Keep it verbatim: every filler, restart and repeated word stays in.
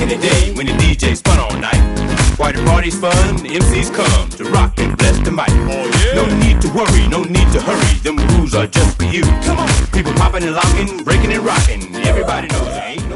in the day when the D J spun all night. Why the party's fun, the M Cs come to rock and bless the mic. Oh, yeah. No need to worry, no need to hurry, them rules are just for you. Come on, people popping and locking, breaking and rocking. Everybody knows there ain't no